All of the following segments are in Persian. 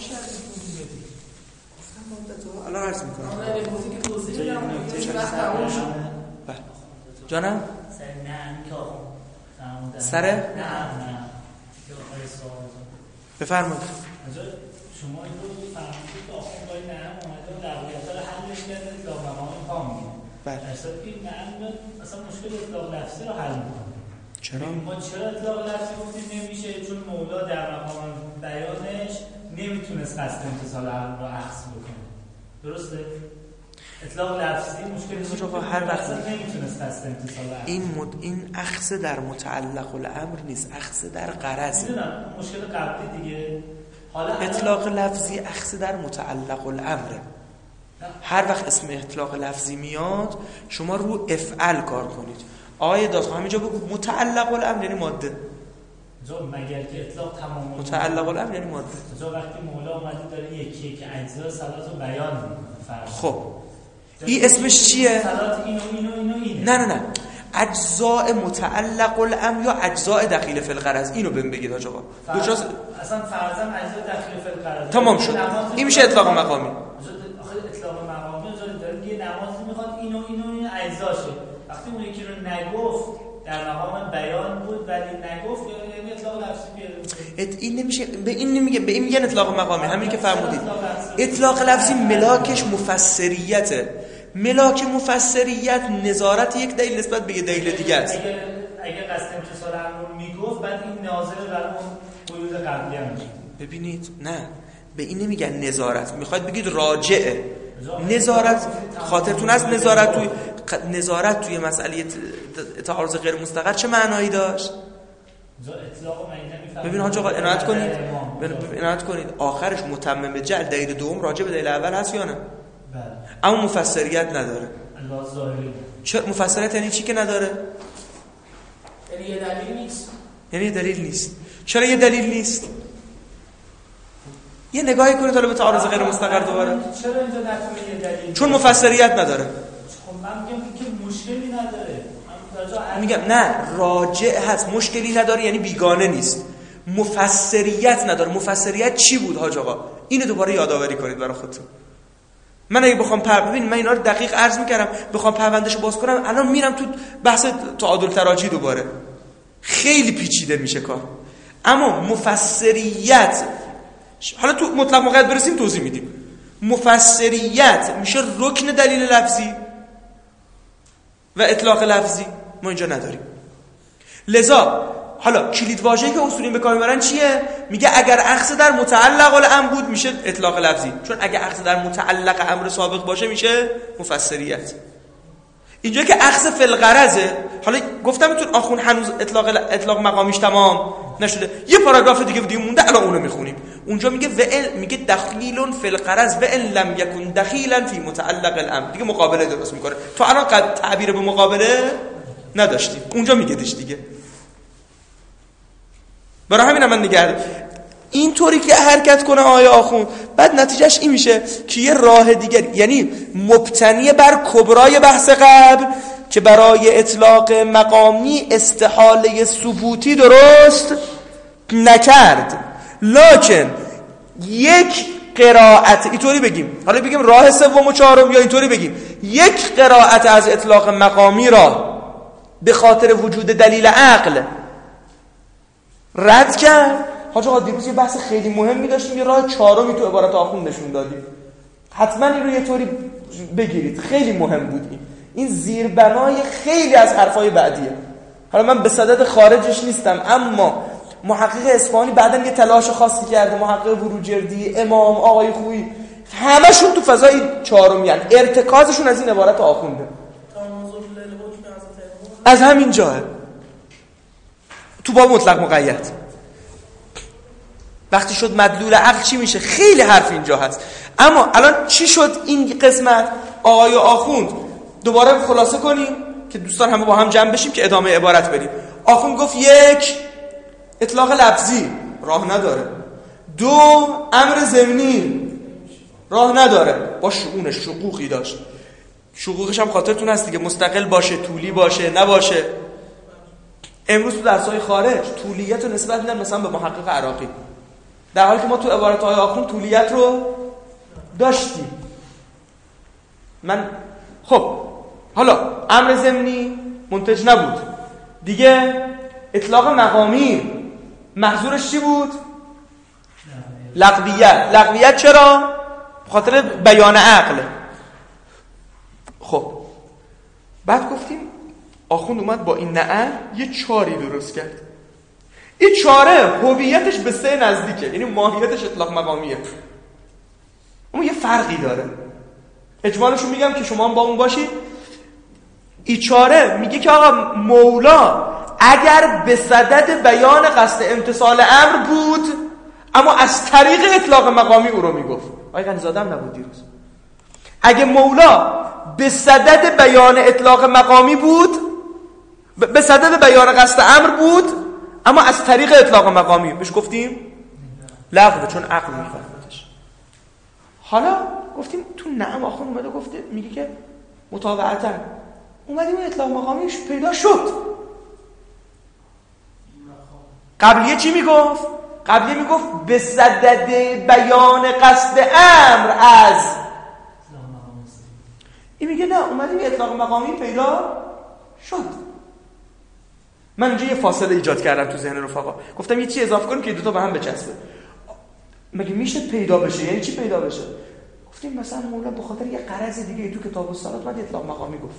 میشه از این توضیح بدید؟ گفتم الان عرض میکنم. اگه گفتی که توضیح بدم یه وقت تموم شد. بله. جانم؟ سر؟ نه. بفرمایید. شما این رو فرمودید که آخوند باید نعم اومده و لغویت رو حلش کرده اطلاق مقام پا میگه. بله. در صورت که نعم بیاد اصلا مشکل اطلاق لفظی رو حل میکنه. چرا؟ ما چرا اطلاق لفظی گفتیم نمیشه؟ چون مولا در مقام بیانش نمیتونست قصد امتصال امر رو اخذ بکنه. درسته؟ اطلاق لفظی مشکل هر وقت نمیتونست قصد امتصال امر. این اخذ در متعلق الامر نیست، اخذ در غرض. میدونم مشکل قبلی دیگه. حالا اطلاق لفظی اخذ در متعلق الامره. هر وقت اسم اطلاق لفظی میاد شما رو افعل کار کنید. آیه دادخواه همینجا بگو متعلق الامر یعنی ماده. مگر که اطلاق تمام متعلق الامر یعنی ماده. وقتی مولا اومده داره یکی که اجزا صلات رو بیان میکنه. خب این اسمش چیه؟ صلات اینو نه اجزاء متعلق الامر یا اجزاء دخیل فی الغرض، اینو بهم بگید حاج آقا. اصلا فرضاً اجزاء دخیل فی الغرض تمام شد. این میشه اطلاق مقامی. آخه اطلاق مقامی داره یه نمازی میخواد اینو اجزاشه. وقتی اون یکی رو نگفت در مقام بیان بود ولی نگفت یعنی اطلاق لفظی بیاره. این نمیشه، به این نمیگه، به این میگن اطلاق مقامی. همین که فرمودید اطلاق لفظی ملاکش مفسریته. ملاک مفسریت نظارت یک دلیل نسبت به یک دلیل دیگه است. اگه قصد امتصال امر میگفت بعد این ناظر بر اون قیود قبلی هم میشه. ببینید نه، به این نمیگن نظارت، میخواید بگید راجعه. نظارت خاطرتون از نظارت توی مسئله تعارض غیر مستقر چه معنایی داشت؟ ببین حاج آقا عنایت کنید آخرش متمم جعل دلیل دوم راجع به دلیل اول هست یا نه؟ اما مفسریت نداره. چرا مفسریت یعنی چی که نداره؟ یعنی یه دلیل نیست. یعنی دلیل نیست. چرا یه دلیل نیست؟ یه نگاهی کنید حالا به تعارض غیر مستقر دوباره. چرا اینجا نتونه یه دلیل؟ چون مفسریت نداره. خب من میگم که مشکلی نداره. میگم نه، راجع هست، مشکلی نداره یعنی بیگانه نیست. مفسریت نداره. مفسریت چی بود حاج آقا؟ اینو دوباره یادآوری کنید برای خودتون. من اگه بخوام ببین من اینا رو دقیق عرض میکردم، بخوام پروندهشو باز کنم الان میرم تو بحث تعادل تراجی دوباره، خیلی پیچیده میشه کار. اما مفسریت، حالا تو مطلق مقید برسیم توضیح میدیم. مفسریت میشه رکن دلیل لفظی و اطلاق لفظی ما اینجا نداریم. لذا حالا کلید واژه‌ای که اصولیین به کار میبرن چیه؟ میگه اگر اخذ در متعلق الامر بود میشه اطلاق لفظی، چون اگه اخذ در متعلق امر سابق باشه میشه مفسریت. اینجا که اخذ فی الغرضه، حالا گفتم میتون آخون هنوز اطلاق مقامیش تمام نشده، یه پاراگراف دیگه مونده الان اونو میخونیم. اونجا میگه دخیل فی الغرض و ان لم یکن دخیلا فی متعلق الامر، دیگه مقابله درست میکنه. تو الان تعبیر به مقابله نداشتیم، اونجا میگهش دیگه. برای همین من نگردم اینطوری که حرکت کنه آیه آخوند، بعد نتیجهش این میشه که یه راه دیگر، یعنی مبتنی بر کبرای بحث قبل که برای اطلاق مقامی استحاله ثبوتی درست نکرد، لکن یک قرائت اینطوری بگیم، حالا بگیم راه سوم و چهارم، یا اینطوری بگیم یک قرائت از اطلاق مقامی را به خاطر وجود دلیل عقل رد کرد. حاج آقا دیروز یه بحث خیلی مهمی داشتیم، یه راه چهارمی تو عبارت آخوند نشون دادیم، حتما این رو یه طوری بگیرید، خیلی مهم بود. این زیربنای خیلی از حرفای بعدیه. حالا من به صدد خارجش نیستم، اما محقق اصفهانی بعدن یه تلاش خاصی کرده، محقق بروجردی، امام، آقای خویی، همشون تو فضای چهارمی هن. ارتکازشون از این عبارت آخونده، از همین جاه تو باب مطلق مقید. وقتی شد مدلول عقل چی میشه؟ خیلی حرف اینجا هست. اما الان چی شد این قسمت؟ آقای آخوند دوباره خلاصه کنیم که دوستان همه با هم جمع بشیم که ادامه عبارت بریم. آخوند گفت یک، اطلاق لفظی راه نداره. دو، امر ضمنی راه نداره، با شؤونش شقوقی داشت. شقوقش هم خاطرتون هست دیگه، مستقل باشه، طولی باشه، نباشه. امروز تو درس‌های خارج طولیت رو نسبت میدن مثلا به محقق عراقی، در حالی که ما تو عبارت‌های آخوند طولیت رو داشتیم. خب حالا امر ضمنی منتج نبود دیگه. اطلاق مقامی محظورش چی بود؟ لغویت. چرا؟ بخاطر بیان عقل. خب بعد گفتیم آخوند اومد با این نعه یه چاری درست کرد. این چاره هویتش به سه نزدیکه، یعنی ماهیتش اطلاق مقامیه، اما یه فرقی داره. اجمالشو میگم که شما هم با اون باشید. این چاره میگه که آقا مولا اگر به صدد بیان قصد امتثال امر بود، اما از طریق اطلاق مقامی او رو میگفت. آقای غنی‌زاده هم نبود دیروز. اگه مولا به صدد بیان اطلاق مقامی بود، به صدد بیان قصد امر بود، اما از طریق اطلاق مقامی، بهش گفتیم لغوه، چون عقل میفهمتش. حالا گفتیم تو نعم آخوند اومده گفته، میگه که متابعتا اومدیم اطلاق مقامیش پیدا شد. قبلیه چی میگفت؟ قبلیه میگفت به صدد بیان قصد امر از. این میگه نه، اومدیم اطلاق مقامی پیدا شد. من اینجا یه فاصله ایجاد کردم تو ذهن رفقا، گفتم یه چی اضافه کنیم که دوتا به هم بچسبه. مگه میشه پیدا بشه؟ یعنی چی پیدا بشه؟ گفتیم مثلا مولا به خاطر یه غرض دیگه تو کتاب الصلات بعد اطلاق مقامی گفت.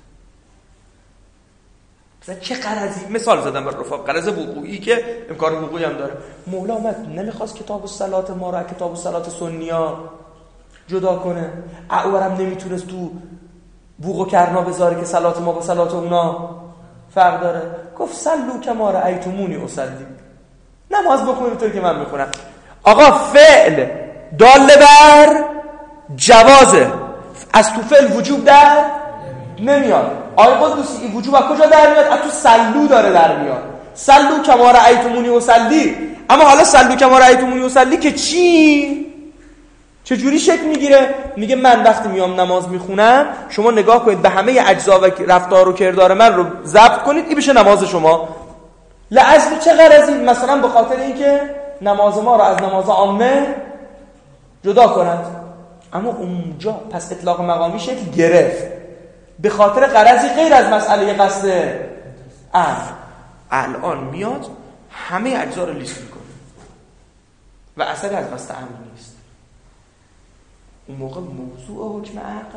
مثلا چه غرضی؟ مثال زدم برای رفقا، غرض وقوعی که امکان وقوعی هم داره. مولا اومد نمیخواست کتاب الصلات ما رو از کتاب الصلات سنیا جدا کنه. اعورم نمیتونست تو بوق و کرنا بذاره که صلات ما با صلات اونا فرق داره. گفت صلوا کما رأیتمونی اصلی، نماز بخونید اونطوری که من میخونم. آقا فعل دال بر جوازه، از تو فعل وجوب در نمیاد. آقای قدوسی این وجوب از کجا در میاد؟ از تو صلو داره در میاد. صلوا کما رأیتمونی اصلی. اما حالا صلوا کما رأیتمونی اصلی که چی؟ چجوری شکل میگیره؟ میگه من وقتی میام نماز میخونم، شما نگاه کنید به همه اجزا و رفتار و کردار من رو ضبط کنید، این بشه نماز شما. لعجل چه غرضی؟ مثلا به خاطر اینکه نماز ما رو از نماز عامه جدا کند. اما اونجا پس اطلاق مقامی شکل گرفت به خاطر غرضی غیر از مسئله قصد امر. الان میاد همه اجزا رو لیست میکنه و اثری از قصد امر نیست. اون موقع موضوع حکم عقل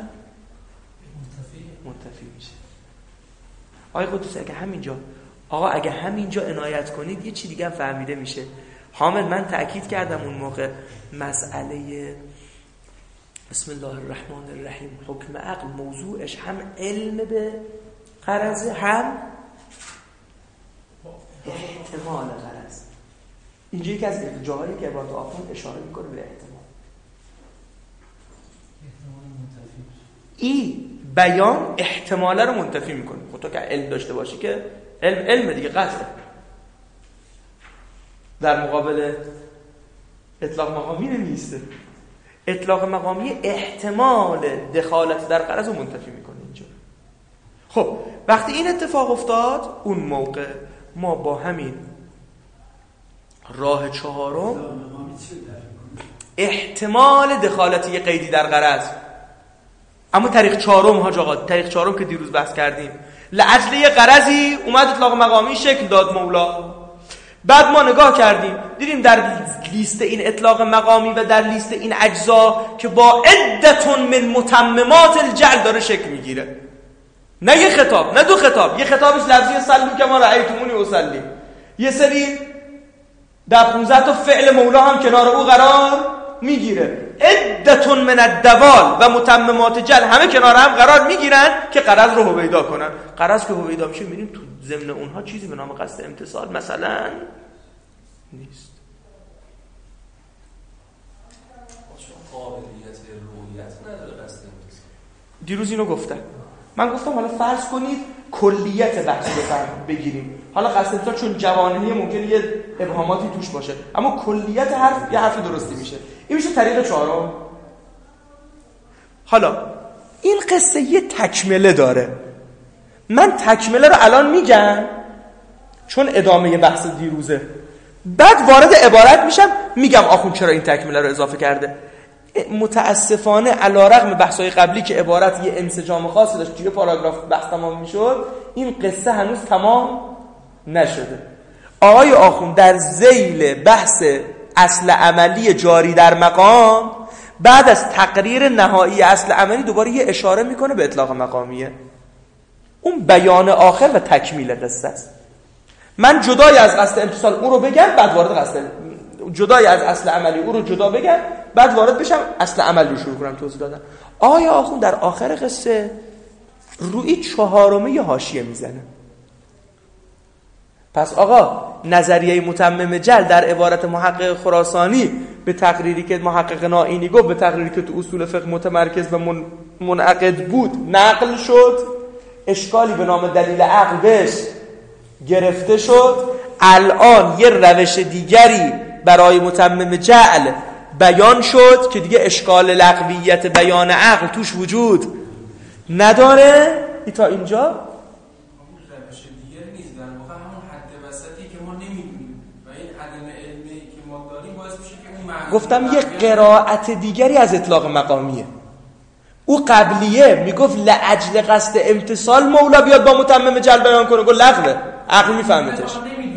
منتفی میشه. آقای قدوسی اگه همینجا عنایت کنید یه چی دیگه هم فهمیده میشه. حامد من تأکید کردم اون موقع مسئله بسم الله الرحمن الرحیم حکم عقل موضوعش هم علم به غرض، هم احتمال غرض. اینجا یکی از جاهایی که عبارت آخوند اشاره میکنه به احتمال. این بیان احتماله رو منتفی میکنه. خب تو که علم داشته باشی که علم دیگه قطعه. در مقابل اطلاق مقامی نیسته. اطلاق مقامی احتمال دخالت در غرض رو منتفی میکنه اینجا. خب وقتی این اتفاق افتاد، اون موقع ما با همین راه چهارم احتمال دخالت یه قیدی در غرض، اما طریق چهارم حاج آقا، طریق چهارم که دیروز بحث کردیم، لعجل یه غرضی اومد اطلاق مقامی شکل داد مولا. بعد ما نگاه کردیم دیدیم در لیست این اطلاق مقامی و در لیست این اجزا که با عدتون من متممات الجعل داره شکل میگیره. نه یه خطاب، نه دو خطاب. یه خطابش لفظی صلو کما رأیتمونی اصلی، یه سری در 15 تا فعل مولا هم کنار او قرار میگیره. عدتون من الدوال و متممات جل همه کنار هم قرار میگیرن که غرض رو هویدا کنن. غرض که هویدا میشه میبینیم تو ضمن اونها چیزی به نام قصد امتثال مثلا نیست. قابلیت رویت نداره قصد امتثال. دیروز اینو گفتم. من گفتم حالا فرض کنید کلیت بحث رو بگیریم. حالا قصد امتثال چون جوانحی ممکنه یه ابهاماتی توش باشه، اما کلیت حرف یه حرف درستی میشه. این میشه طریق چهارم. حالا این قصه یه تکمله داره. من تکمله رو الان میگم چون ادامه بحث دیروزه. بعد وارد عبارت میشم میگم آخوند چرا این تکمیله رو اضافه کرده. متاسفانه علیرغم بحث‌های قبلی که عبارت یه انسجام خاصی داشت، توی پاراگراف بحث تمام میشد، این قصه هنوز تمام نشده. آقای آخوند در ذیل بحث اصل عملی جاری در مقام بعد از تقریر نهایی اصل عملی دوباره یه اشاره میکنه به اطلاق مقامیه. اون بیان آخر و تکمیل قصه است. من جدای از قصد امتصال اون رو بگم، بعد وارد قصد، جدای از اصل عملی اون رو جدا بگم، بعد وارد بشم اصل عمل رو شروع کنم توضیح دادن. آقای آخوند در آخر قصه روی چهارمه حاشیه میزنه. پس آقا نظریه متمم جل در عبارت محقق خراسانی به تقریری که محقق نائینی گفت، به تقریری که تو اصول فقه متمرکز و منعقد بود نقل شد، اشکالی به نام دلیل عقل بهش گرفته شد. الان یه روش دیگری برای متمم جعل بیان شد که دیگه اشکال لغویت بیان عقل توش وجود نداره. تا اینجا روش دیگری نیست، در واقع همون حد وسطی که ما نمیدونیم و این عدم علمی که ما داریم باعث میشه که اون معنی گفتم یه قرائت دیگری از اطلاق مقامیه. او قبلیه میگفت لاجل قصد امتصال مولا بیاد با متمم جل بیان کنه، گفت لغوه، عقل میفهمتش.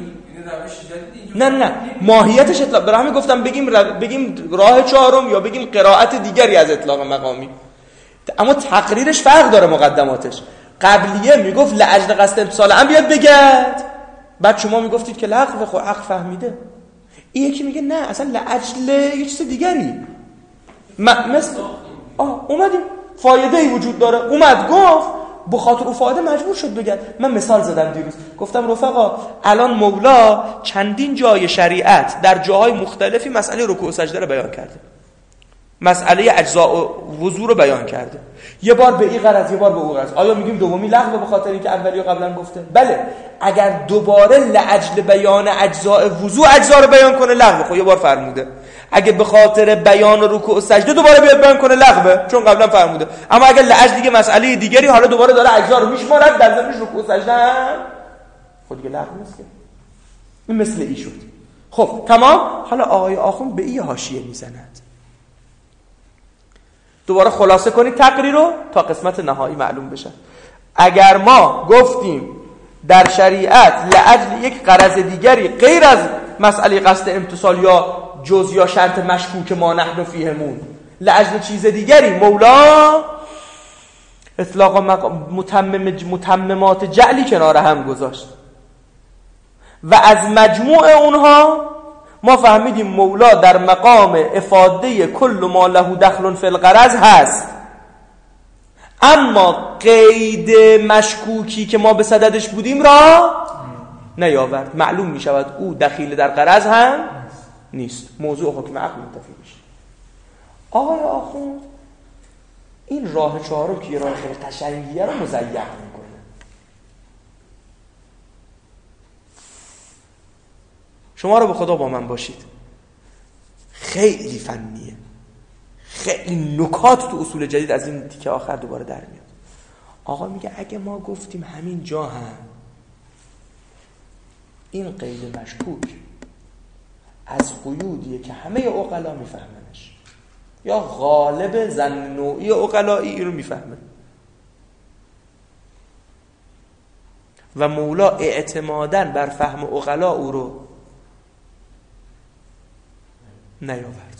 نه ماهیتش اطلاق. برای همین گفتم بگیم راه چهارم یا بگیم قرائت دیگری از اطلاق مقامی، اما تقریرش فرق داره. مقدماتش قبلیه میگفت لاجل قصد امتصال هم بیاد بگرد، بعد شما میگفتید که لغوه، خب عقل فهمیده. این یکی میگه نه اصلا لاجل یه چیز دیگری، مثل اومدیم فایده ای وجود داره، اومد گفت به خاطر اون فایده مجبور شد بگن. من مثال زدم دیروز، گفتم رفقا الان مولا چندین جای شریعت در جاهای مختلفی مسئله رکوع و سجده رو بیان کرده، مسئله اجزاء و وضو رو بیان کرده، یه بار به این غرض یه بار به اون غرض. آیا میگیم دومی لغو به خاطر اینکه اولی رو قبلا گفته؟ بله. اگر دوباره لاجل بیان اجزاء وضو اجزا رو بیان کنه لغو، خب یه بار فرموده. اگه به خاطر بیان رکوع و سجده دوباره بیاد بیان کنه لغوه، چون قبلا فرموده. اما اگر لاجل دیگه مسئله دیگری حالا دوباره داره اجزا رو میشمارد، در ضمنش رکوع و سجده هم خود دیگه لغو نیست که. این مثل ای شد. خب تمام. حالا آقای آخوند به این حاشیه میزند. دوباره خلاصه کنید تقریر رو تا قسمت نهایی معلوم بشه. اگر ما گفتیم در شریعت لاجل یک غرض دیگری غیر از مسئله قصد امتصال یا جز یا شرط مشکوک ما نحن فیهمون، لاجل چیز دیگری مولا اطلاق متممات جعلی کنار هم گذاشت و از مجموع اونها ما فهمیدیم مولا در مقام افاده کل ما له دخل فی الغرض هست، اما قید مشکوکی که ما به صددش بودیم را نیاورد. معلوم می شود او دخیل در غرض هم نیست، موضوع حکم عقل منتفی میشه. آقای آخوند این راه چهارم که یه راه خیلی قشنگیه رو مضیق میکنه. شما رو به خدا با من باشید، خیلی فنیه، خیلی نکات تو اصول جدید از این تیکه آخر دوباره در میاد. آقا میگه اگه ما گفتیم همین جا هم این قید مشکوک از قیودیه که همه عقلا میفهمنش، یا غالب زن نوعی عقلایی رو میفهمن و مولا اعتمادا بر فهم عقلا او رو نیاورد.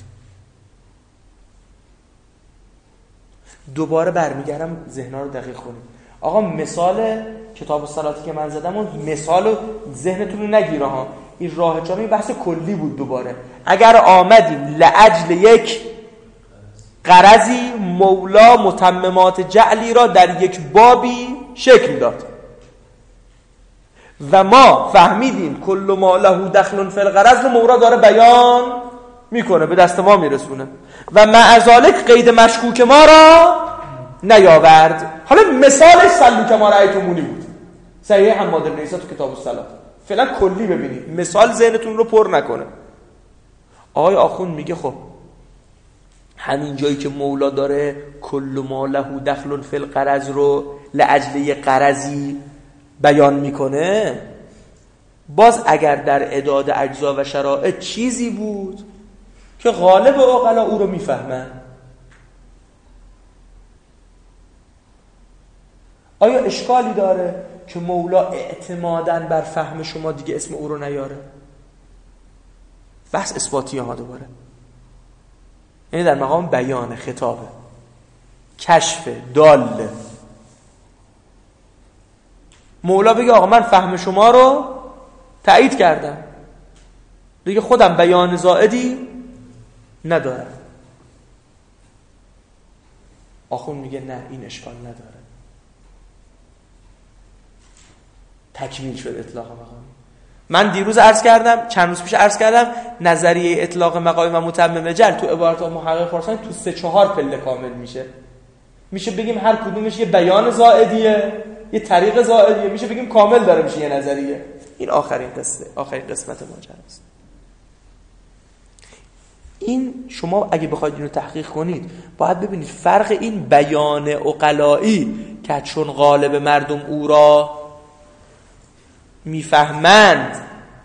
دوباره برمیگردم ذهن‌ها رو دقیق کنیم. آقا مثال کتاب الصلاتی که من زدم اون مثال ذهنتون رو نگیره ها، این راه چهارم بحث کلی بود. دوباره اگر آمدیم لاجل یک غرضی مولا متممات جعلی را در یک بابی شکل داد و ما فهمیدیم کل ما له دخل فی الغرض رو مولا داره بیان میکنه، به دست ما میرسونه و مع ذالک قید مشکوک ما را نیاورد. حالا مثالش سلو که ما رأیتمونی بود، صحیح حماد بن عیسی تو کتاب الصلاة. فعلا کلی ببینید، مثال ذهنتون رو پر نکنه. آقای آخوند میگه خب همین جایی که مولا داره کل ما له دخل فی الغرض رو لاجل یه غرضی بیان میکنه، باز اگر در اعداد اجزا و شرایط چیزی بود که غالب عقلا او رو میفهمن، آیا اشکالی داره که مولا اعتماداً بر فهم شما دیگه اسم او رو نیاره؟ بحث اثباتی ها دوباره، یعنی در مقام بیان، خطابه، کشف، داله. مولا بگه آقا من فهم شما رو تایید کردم، دیگه خودم بیان زائدی ندارم. آخون میگه نه، این اشکال نداره، تکمیل شد اطلاق مقامی. من دیروز عرض کردم، چند روز پیش عرض کردم، نظریه اطلاق مقامی و متمم جعل تو عبارات محقق خراسانی تو 3-4 پله کامل میشه بگیم هر کدومش یه بیان زائدیه، یه طریق زائدیه، میشه بگیم کامل داره میشه یه نظریه. این آخرین قسمت ماجراست. این شما اگه بخواید اینو تحقیق کنید باید ببینید فرق این بیان عقلایی که چون غالب مردم او را میفهمند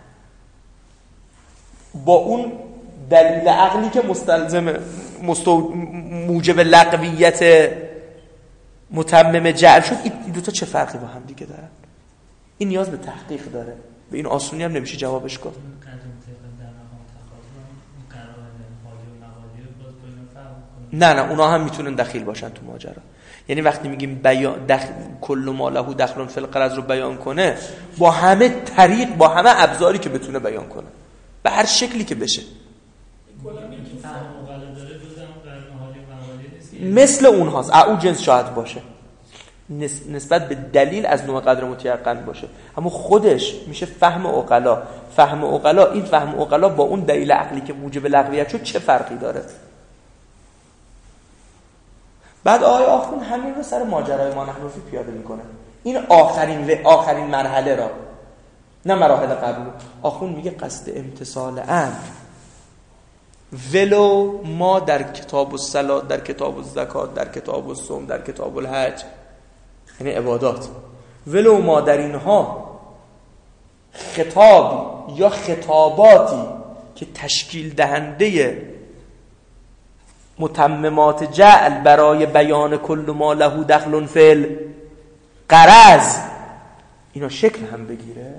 با اون دلیل عقلی که مستلزم موجب لغویت متمم جعل شد، این دو تا چه فرقی با هم دیگه دارن؟ این نیاز به تحقیق داره، به این آسونی هم نمیشه جوابش گفت. نه اونا هم میتونن دخیل باشن تو ماجرا. یعنی وقتی میگیم بیان کل ما له دخل فی الغرض رو بیان کنه، با همه طریق، با همه ابزاری که بتونه بیان کنه، به هر شکلی که بشه، مثل اونهاست. او جنس شاید باشه، نسبت به دلیل از نوع قدر متیقن باشه، اما خودش میشه فهم عقلا. فهم عقلا، این فهم عقلا با اون دلیل عقلی که موجب لغویت شد چه فرقی داره؟ بعد آخون همین رو سر ماجرای مانحنوفی پیاده میکنه. این آخرین مرحله را، نه مراحل قبل. آخون میگه قصد امتثال امر ولو ما در کتاب الصلات، در کتاب الزکات، در کتاب الصوم، در کتاب الحج، یعنی عبادات، ولو ما در اینها خطابی یا خطاباتی که تشکیل دهنده متممات جعل برای بیان کل ما له دخل فی الغرض اینا شکل هم بگیره،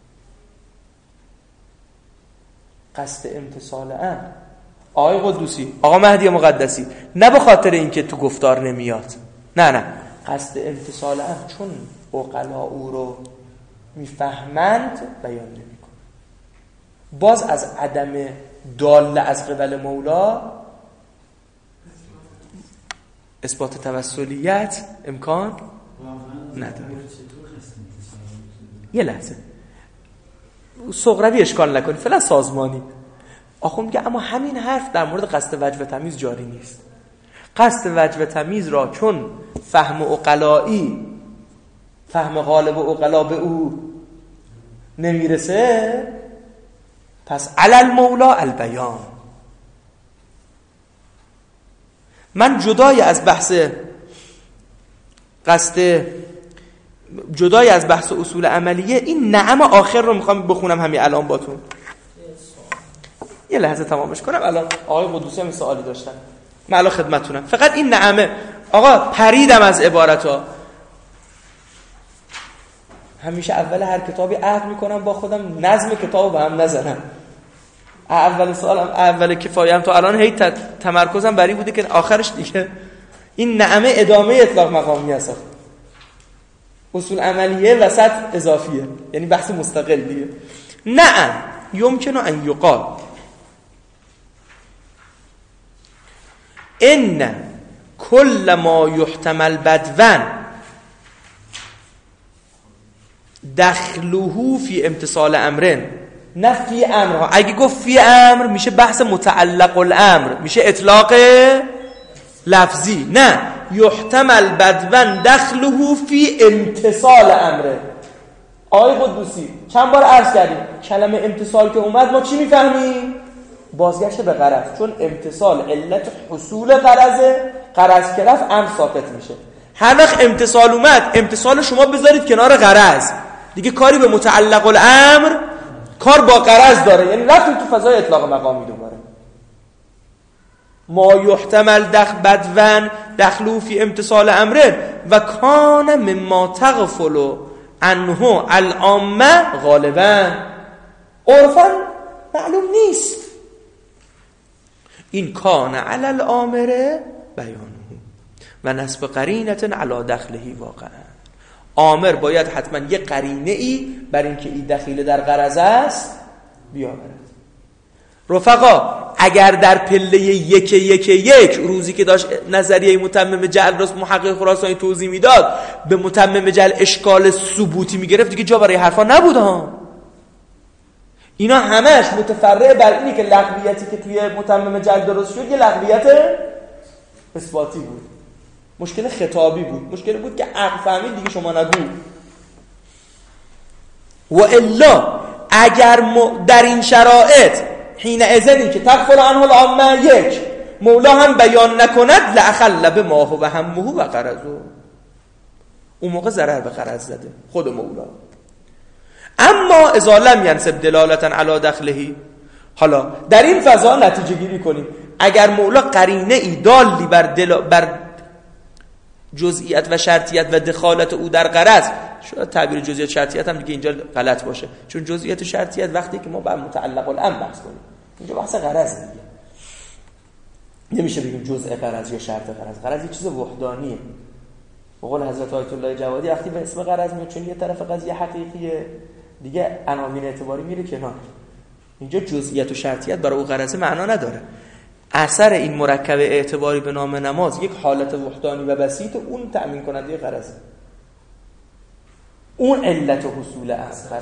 قصد امتثال امر. آقای قدوسی، آقا مهدی مقدسی، نه به خاطر اینکه تو گفتار نمیاد، نه قصد امتثال امر چون عقلا او رو میفهمند بیان نمیکنه. باز از عدم داله از قبل مولا اثبات توسلیت امکان نداره. یه لحظه صغروی اشکال نکنید، فعلا سازمانی. آخون میگه اما همین حرف در مورد قصد وجه و تمیز جاری نیست. قصد وجه و تمیز را چون فهم عقلایی، فهم غالب عقلا به او نمیرسه، پس علی المولا البیان. من جدای از بحث اصول عملیه، این نعم آخر رو میخوام بخونم همین الان باتون. یه لحظه تمامش کنم. الان آقای قدوسی هم سوالی داشتن، من الان خدمتتونم. فقط این نعمه آقا پریدم از عبارت‌ها. همیشه اول هر کتابی عهد میکنم با خودم نظم کتابو به هم نزنم. اول سوالم، اول کفایم تا الان هی تمرکزم بر این بوده که آخرش دیگه این نعمه ادامه اطلاق مقامی هست. اصول عملیه وسط اضافیه، یعنی بحث مستقل دیگه. نعم یمکن ان یقال ان کل ما یحتمل بدون دخلوه فی امتصال امرن، نه فی امرها. اگه گفت فی امر میشه بحث متعلق الامر، میشه اطلاق لفظی. نه، یحتمل بدون دخلوه فی امتصال امره. آقای قدوسی چند بار عرض کردیم کلمه امتصال که اومد ما چی میفهمیم؟ بازگشت به غرض، چون امتصال علت حصول غرضه، غرض که رفت امر ثابت میشه. هر وقت امتصال اومد، امتصال شما بذارید کنار غرض، دیگه کاری به متعلق الامر کار با غرض داره، یعنی رفتیم تو فضای اطلاق مقامی دوباره. ما یحتمل بدون دخلو فی امتصال امر و کان مما تغفل عنه العامه غالبا. عرفا معلوم نیست. این کان علی الامر بیانه و نسب قرینه علی دخلهی واقعا. آمر باید حتما یه قرینه ای بر این که این دخیل در غرض است بیاورد. رفقا اگر در پله یک روزی که داشت نظریه متمم جعل راست محقق خراسانی توضیح میداد به متمم جعل اشکال ثبوتی میگرفت، دیگه جا برای حرفا نبود ها. اینا همش متفرع بر اینی که لغویتی که توی متمم جعل درست شد یه لغویت اثباتی بود، مشکل خطابی بود، مشکل بود که عقل فهمید دیگه شما نگو. و الا اگر در این شرایط حین اذنی که تغفل عنه العامه یک مولا هم بیان نکند لأخل به ما هو همه و غرضه، اون موقع ضرر به غرض زده خود مولا. اما اذا لم ینسب دلالتا علی دخلهی، حالا در این فضا نتیجه گیری کنیم. اگر مولا قرینه ای دالی بر جزئیات و شرطیت و دخالت او در غرض، شاید تعبیر جزئیات شرطیت هم دیگه اینجا غلط باشه، چون جزئیات و شرطیت وقتی که ما بر متعلق الامر بحث کنیم، اینجا بحث غرض دیگه نمیشه بگیم جزء غرض یا شرط غرض. غرض یه چیز وحدانیه. به قول حضرت آیت الله جوادی وقتی به اسم غرض میاد، چون یه طرف قضیه حقیقیه دیگه عناوین اعتباری میره کنار. اینجا جزئیات و شرطیت برای او غرض معنا نداره. اثر این مرکب اعتباری به نام نماز یک حالت وحدانی و بسیط، اون تأمین کننده غرضه، اون علت حصول اثر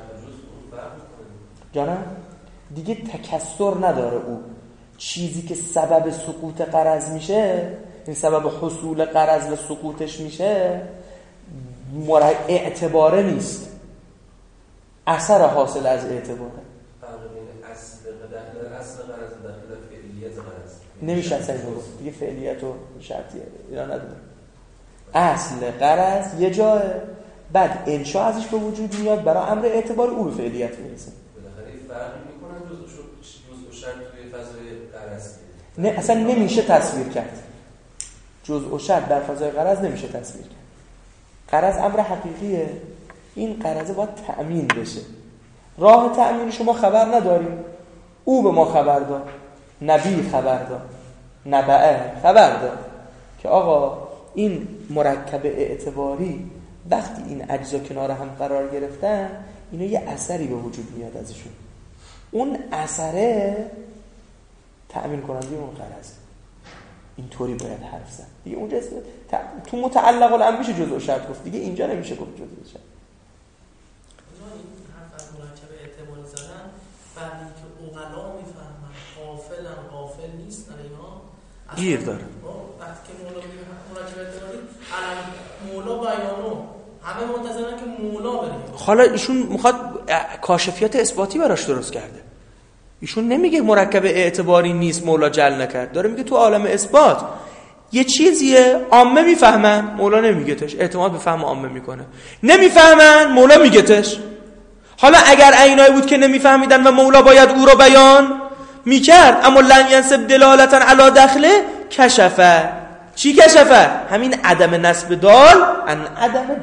جانم دیگه تکثر نداره. او چیزی که سبب سقوط غرض میشه، این سبب حصول غرض و سقوطش میشه، اعتباره نیست، اثر حاصل از اعتباره. اصل غرض داخل فعلیت غرض نمیشه اصلا دیگه فعلیت و شرطیه اینا نداره. اصل غرض یه جاه، بعد انشاء ازش به وجود میاد، برای امر اعتبار او به فعلیت میرسه. بالاخره فرقی میکنن جزء و شرط توی فضای غرض. نه اصلا نمیشه تصویر کرد جزء و شرط در فضای غرض، نمیشه تصویر کرد. غرض امر حقیقیه، این غرض باید تأمین بشه. راه تأمین شما خبر نداریم، او به ما خبر داد، نبی خبر داد، نبعه خبر داد که آقا این مرکب اعتباری وقتی این اجزا کنار هم قرار گرفتن اینا یه اثری به وجود میاد ازشون، اون اثره تأمین کننده اون غرض. اینطوری باید حرف زد دیگه. اونجا تو متعلق الامر میشه جزء و شرط گفت دیگه، اینجا نمیشه گفت جزء و شرط. بعدی که اوغلا میفهمن غافل نیستن، اینا گیر داره. وقتی که مولا مراجعه دارید مولا بیانو همه منتظرن که مولا بره. حالا ایشون میخواد کاشفیات اثباتی براش درست کرده. ایشون نمیگه مرکب اعتباری نیست مولا جل نکرد، داره میگه تو عالم اثبات یه چیزیه عامه میفهمن، مولا نمیگه تش، اعتماد به فهم عامه میکنه. نمیفهمن، مولا میگه تش. حالا اگر عینایی بود که نمیفهمیدن و مولا باید او را بیان میکرد، اما لن ینسب دلالتا علی دخله کشفه. چی کشفه؟ همین عدم نسب دال ان عدم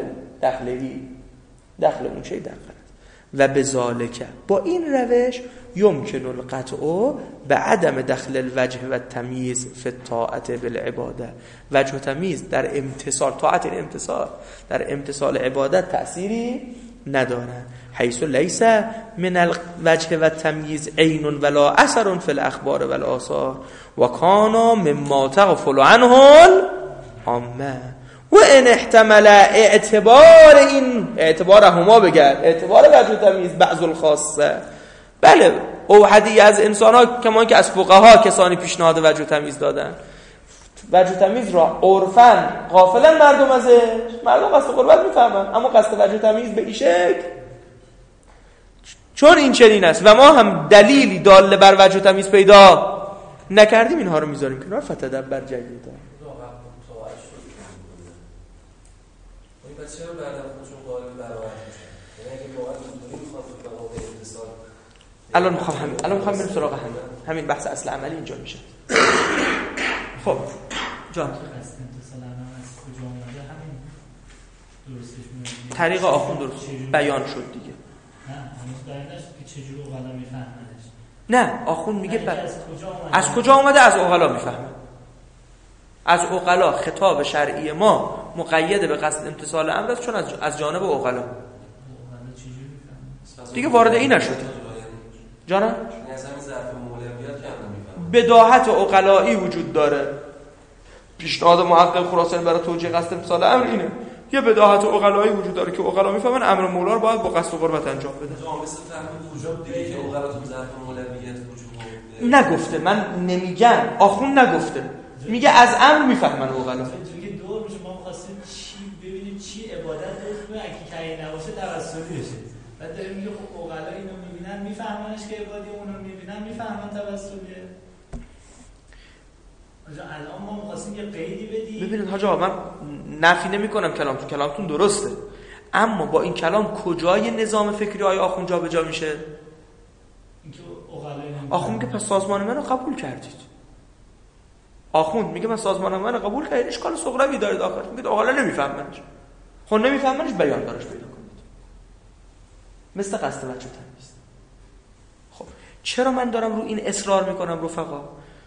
دخل اون چه دخل. و بذالک با این روش یمکن القطع به عدم دخل الوجه و تمییز فی الطاعت بالعباده. وجه و تمییز در امتصال طاعت، امتصال در امتصال عبادت تأثیری نداره، حیث لیس من الوجه و تمییز عین ولا اثر فی الاخبار والآثار و کانا مما تغفل عنه العامه. و ان احتمل اعتبار این اعتبار هما بگرد، اعتبار وجه و تمییز بعض الخاصه، بله اوحدی از انسان ها کمان که از فقها کسانی پیشنهاد وجه و تمییز دادن. وجه و تمییز را عرفاً غافلن مردم ازش، مردم قصد قربت میفهمن، اما قصد وجه و تمییز به این شکل چون این چنین است و ما هم دلیلی داله بر وجه و تمییز پیدا نکردیم، اینها رو میذاریم کنار. فتدبر جیدا. چرا بعد از خودشون قائل براحت میشن؟ یعنی اگه واقعا اونطوری میخواد به واقع اتصال الان میخوام بریم سراغ همین بحث اصل عملی اینجا میشه. خب جان طریق آخوند درست بیان شد دیگه. نه هنوز بیان نشد که چجوری عقلا میفهمنش. نه آخوند میگه از کجا اومده؟ از عقلا میفهمه. از عقلا خطاب شرعی ما مقید به قصد امتثال امر است، چون از جانب عقلا دیگه وارد این نشده. جانا بداهت عقلایی وجود داره. پیشنهاد محقق خراسانی برای توجیه قصد امتثال امر اینه، یه بداهت عقلایی وجود داره که عقلا میفهمن امر مولا رو باید با قصد و قربت انجام بده. نگفته، من نمیگم، آخون نگفته، میگه از امر میفهمن عقلا. توی دور میشه ما می‌خواستیم چی ببینیم چی عبادت رو اگه کی نباشه توسلی بشه. بعد داریم میگه خب عقلا اینو میبینن میفهمنش که عبادی، اونو میبینن میفهمن توسلیه. الان ما می‌خواستیم یه قیدی بدیم. ببینید حاج آقا، من نفی نمی‌کنم کلامتون درسته، اما با این کلام کجای نظام فکری آیا آخوند جا به جا میشه؟ آخوند میگه پس سازمان من رو قبول کردید. آخوند میگه من سازمان من رو قبول کردید، اشکال صغروی داره داخل. میگه عقلا نمیفهمنش. خب نمیفهمنش بیان دارش پیدا کنید. مثل قصد وجه تمیز. خب چرا من دارم رو این اصرار میکنم رفقا؟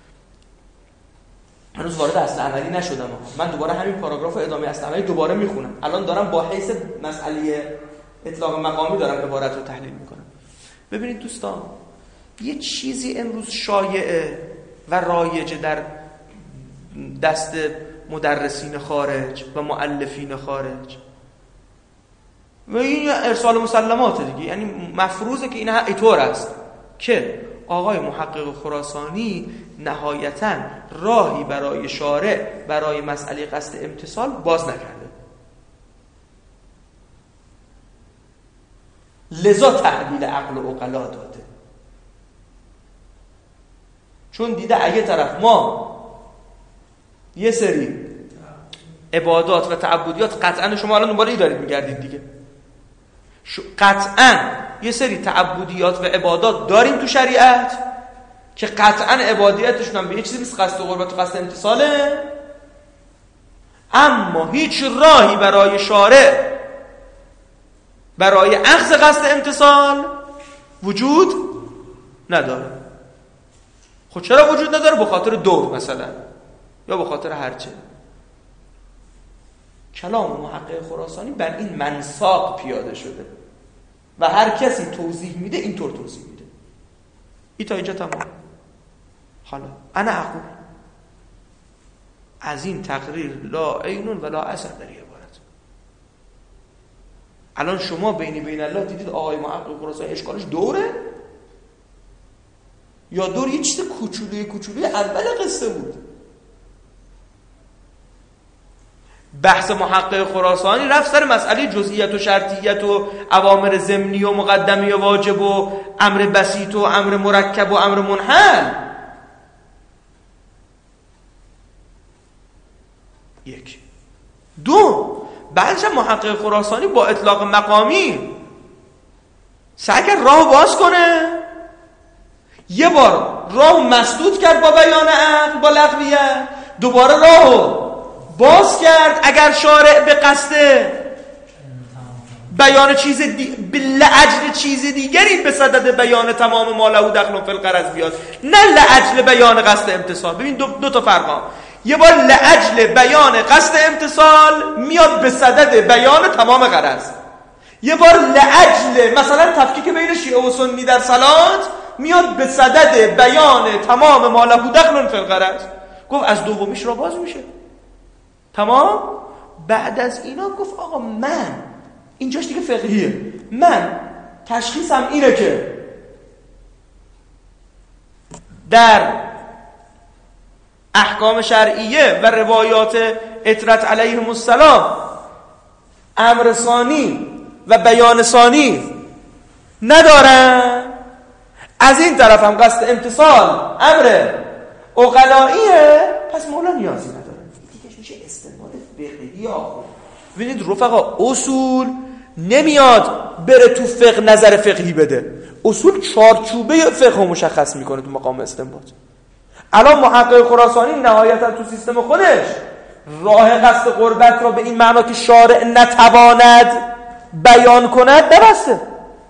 هنوز وارد اصل عملی نشدم. من دوباره همین پاراگراف ادامه اصل عملی دوباره میخونم. الان دارم با حیث مسئله اطلاق مقامی دارم عبارت رو تحلیل میکنم. ببینید دوستان، یه چیزی امروز شایعه و رایجه در دست مدرسین خارج و مؤلفین خارج و این ارسال مسلمات دیگه، یعنی مفروضه که این اینطور است که آقای محقق خراسانی نهایتاً راهی برای شارع برای مسئله قصد امتثال باز نکرده، لذا تحویل عقل و عقلا داده. چون دیده اگه طرف ما یه سری عبادات و تعبدیات، قطعاً شما الان دنبال این دارید میگردید دیگه، قطعاً یه سری تعبدیات و عبادات داریم تو شریعت که قطعاً عبادیتشون هم به یه چیزی مثل قصد و قربت و قصد امتثاله، اما هیچ راهی برای شارع برای اخذ قصد امتثال وجود نداره. خب چرا وجود نداره؟ به خاطر دور مثلا، یا به خاطر هرچه. کلام محقق خراسانی بر این منساق پیاده شده و هر کسی توضیح میده اینطور توضیح میده. این تا اینجا تمام. حالا انا اقول از این تقریر لا عین ولا اثر در عبارت. الان شما بین الله دیدید آقای محقق خراسانی اشکالش دوره یا دور یه چیز کوچولوی اول قصه بود؟ بحث محقق خراسانی رفت سر مسئله جزئیات و شرطیت و اوامر ضمنی و مقدمی و واجب و امر بسیط و امر مرکب و امر منحل. یک. دو، بعدش محقق خراسانی با اطلاق مقامی سعی کرد راه باز کنه. یه بار راه مسدود کرد با بیان عقل، با لغویت، دوباره راهو باز کرد اگر شارع به قصد بیان چیز لاجل چیز دیگری به صدد بیان تمام ما له دخل فی الغرض بیاد، نه لاجل بیان قصد امتثال. ببین دو تا فرقا. یه بار لاجل بیان قصد امتثال میاد به صدد بیان تمام غرض، یه بار لاجل مثلا تفکیک بین شیعه و سنی در صلات میاد به صدد بیان تمام ما له دخل فی الغرض. گفت از دومیش را باز میشه. تمام. بعد از اینا گفت آقا من اینجاش دیگه فقهیه، من تشخیصم اینه که در احکام شرعیه و روایات اطرت علیهم السلام امر ثانی و بیان ثانی ندارن، از این طرف هم قصد امتثال امر عقلاییه، پس مولا نیازی نداره. دیگه میشه استنباط فقهی. آخو ببینید رفقا، اصول نمیاد بره تو فقه نظر فقهی بده، اصول چارچوبه فقه مشخص میکنه تو مقام استنباط. الان محقق خراسانی نهایتا تو سیستم خودش راه قصد قربت را به این معنا که شارع نتواند بیان کند نبسته.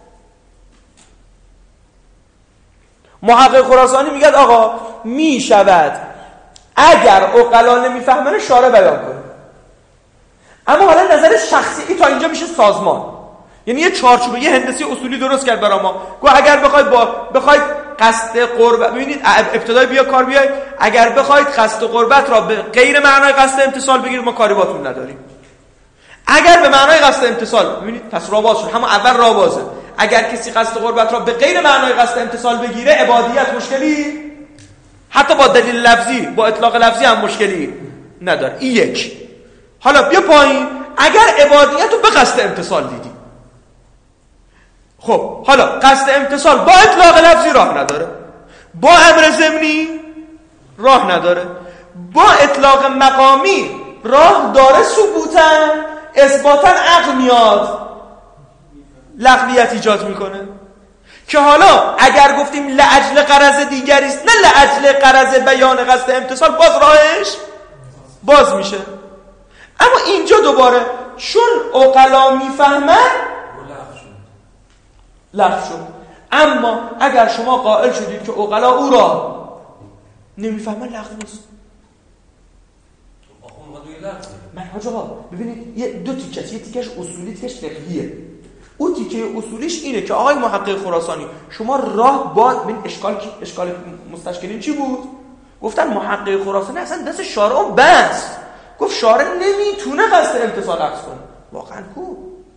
محقق خراسانی میگه آقا میشود اگر عقلا نمیفهمن شارع بیان کنه. اما حالا نظر شخصی تا اینجا میشه سازمان، یعنی یه چارچوبه یه هندسی اصولی درست کرد برای ما. گفت اگر بخواید قصد قربت، ببینید ابتدای بیا کار بیاید، اگر بخواید قصد قربت را به غیر معنای قصد امتثال بگیرید ما کاری باتون نداریم. اگر به معنای قصد امتثال، ببینید پس را باز شد، همون اول را بازه. اگر کسی قصد قربت را به غیر معنای قصد امتثال بگیره عبادیت مشکلی، حتی با دلیل لفظی با اطلاق لفظی هم مشکلی نداره. این یک. حالا بیا پایین، اگر عبادیت رو به قصد امتثال دیدی، خب حالا قصد امتثال با اطلاق لفظی راه نداره، با امر ضمنی راه نداره، با اطلاق مقامی راه داره، ثبوتا اثباتا عقل میاد لغویت ایجاد میکنه. که حالا اگر گفتیم لاجل غرض دیگری است نه لاجل غرض بیان قصد امتثال، باز راهش باز میشه. اما اینجا دوباره چون عقلا میفهمن لغو شد. اما اگر شما قائل شدید که عقلا او را نمیفهمن لغو نیست. من حاج آقا ببینید یه دو تیکه است، یه تیکش اصولی تیکش فقهیه. اون تیکه اصولیش اینه که آقای محقق خراسانی شما راه با من اشکال مستشکلین چی بود؟ گفتن محقق خراسانی اصلا دست شارع بست، گفت شارع نمیتونه قصد امتثال عکس کنه. واقعا کو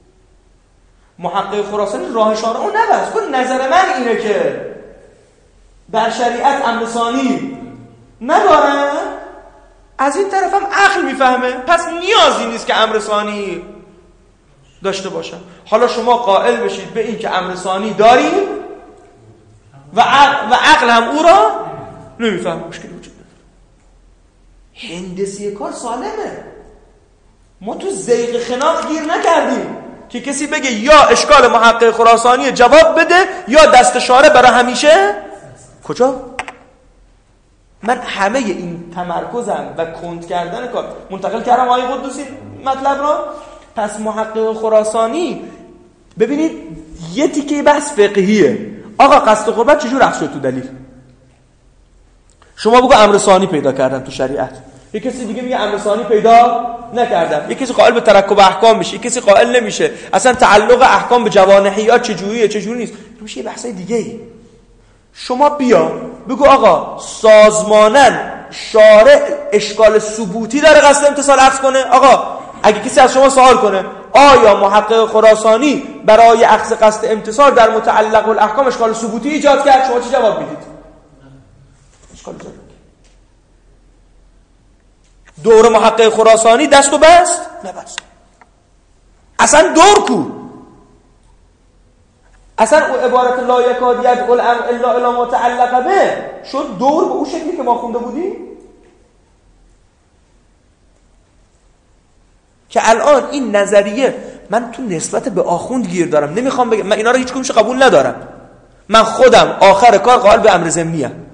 محقق خراسانی راه شارع نبست، گفت نظر من اینه که بر شریعت امر ثانی ندارن، از این طرف هم عقل میفهمه، پس نیازی نیست که امر ثانی داشته باشن. حالا شما قائل بشید به این که امر ثانی داریم و عقل هم او را نمیفهم، مشکلی وجود نداره. هندسی کار سالمه. ما تو زیغ خناق گیر نکردیم که کسی بگه یا اشکال محقق خراسانی جواب بده یا دست شارع برای همیشه. کجا؟ من همه این تمرکزم و کند کردن کار منتقل کردم آقای قدوسی مطلب را. پس محقق خراسانی ببینید یه تیکه بحث فقهیه. آقا قصد قربت چجور رفت شد تو دلیل؟ شما بگو امر ثانی پیدا کردن تو شریعت، یه کسی دیگه میگه امر ثانی پیدا نکردن، یه کسی قائل به ترکب احکام میشه، یه کسی قائل نمیشه، اصلا تعلق احکام به جوانحیات چجوریه چجوری نیست، میشه یه بحثای دیگه ای. شما بیا بگو آقا سازمانن شارع اشکال ثبوتی داره قصد امتثال عکس کنه. آقا اگه کسی از شما سوال کنه آیا محقق خراسانی برای اخذ قصد امتثال در متعلق الاحکام اشکال ثبوتی ایجاد کرد، شما چی جواب میدید؟ اشکال ایجاد کرد. دور محقق خراسانی دستو بست؟ نبست. اصلا دور کو؟ اصلا او عبارت لا یکاد یدعو الامر الا الی ما تعلق به شد دور به اون شکلی که ما خونده بودیم. که الان این نظریه من تو نسبت به آخوند گیر دارم، نمیخوام بگم من اینا رو هیچ کدومش قبول ندارم. من خودم آخر کار قائل به امر ضمنی ام،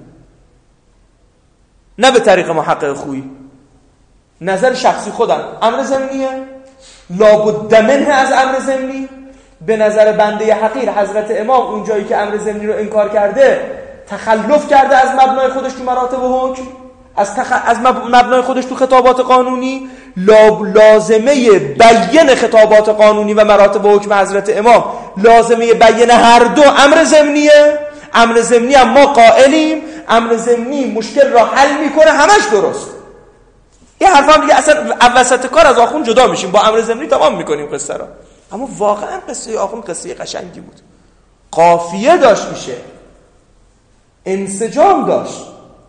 نه به طریق محقق خویی. نظر شخصی خودم امر ضمنیه، لابد منه از امر ضمنی. به نظر بنده حقیر حضرت امام اون جایی که امر ضمنی رو انکار کرده تخلف کرده از مبنای خودش تو مراتب حکم، از مبنای خودش تو خطابات قانونی. لازمه بیان خطابات قانونی و مراتب حکم حضرت امام لازمه بیان هر دو امر ضمنیه. امر ضمنی هم ما قائلیم، امر ضمنی مشکل را حل میکنه، همش درست. این حرف هم دیگه اصلا وسط کار از آخوند جدا میشیم، با امر ضمنی تمام میکنیم قصه را. اما واقعا قصه آخوند قصه قشنگی بود، قافیه داشت، میشه انسجام داشت.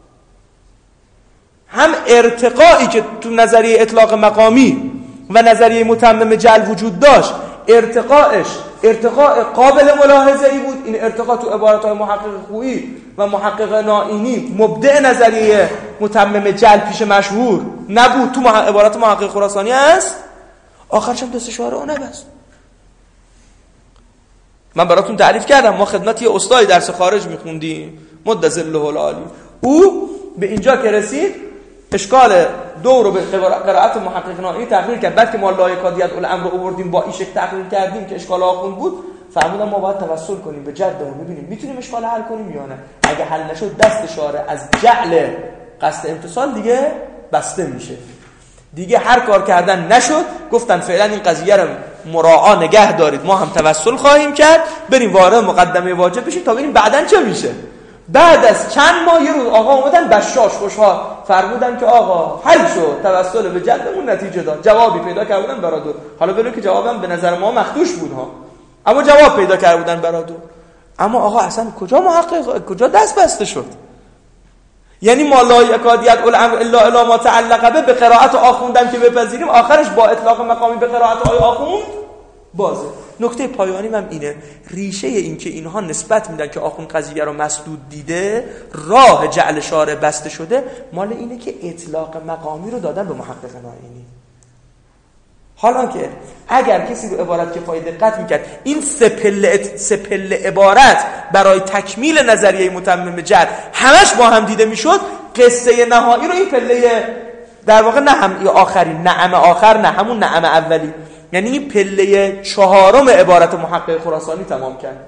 هم ارتقایی که تو نظریه اطلاق مقامی و نظریه متمم جل وجود داشت، ارتقاء قابل ملاحظه‌ای بود. این ارتقا تو عبارت‌های محقق خویی و محقق نائینی مبدع نظریه متمم جل پیش مشهور نبود، تو عبارت محقق خراسانی است. آخرش هم دست شارع نبست. من براتون تعریف کردم، ما خدمت یه استادی درس خارج میخوندیم مد ظله العالی، او به اینجا که رسید اشکال دو رو به قرائت محقق نایی تقریر کرد. بعد که ما لایکادیت الامر رو آوردیم با این شکل تقریر کردیم که اشکال آخوند بود، فرمودن ما باید توسل کنیم به جدمون ببینیم میتونیم اشکال حل کنیم یا نه. اگه حل نشد دست شارع از جعل قصد امتصال دیگه بسته میشه. دیگه هر کار کردن نشد، گفتن فعلا این قضیه رو مراعا نگه دارید، ما هم توسل خواهیم کرد، بریم وارد مقدمه واجب بشیم تا ببینیم بعدن چه میشه. بعد از چند ماه یه روز آقا اومدن بشاش خوشحال فرمودن که آقا حل شد، توسل به جدمون نتیجه داد، جوابی پیدا کردن برادر. حالا ببینید که جوابم به نظر ما مخدوش بود ها، اما جواب پیدا کردن برادر. اما آقا اصلا کجا محقق، کجا دست بسته شد؟ یعنی ما لا یکادیت الامر الا الی ما تعلق به قرائت آخوندم که بپذیریم، آخرش با اطلاق مقامی به قرائت آی آخوند بازه. نکته پایانی من اینه، ریشه این که اینها نسبت میدن که آخوند قضیه رو مسدود دیده، راه جعل شارع بسته شده، مال اینه که اطلاق مقامی رو دادن به محقق ناینی. حالا که اگر کسی رو عبارت کفایه دقت میکرد این سه پله عبارت برای تکمیل نظریه متمم جعل همش با هم دیده میشد، قصه نهایی رو این پله در واقع نه هم آخری نعم آخر نه همون نعم اولی، یعنی این پله چهارم عبارت محقق خراسانی تمام کرد.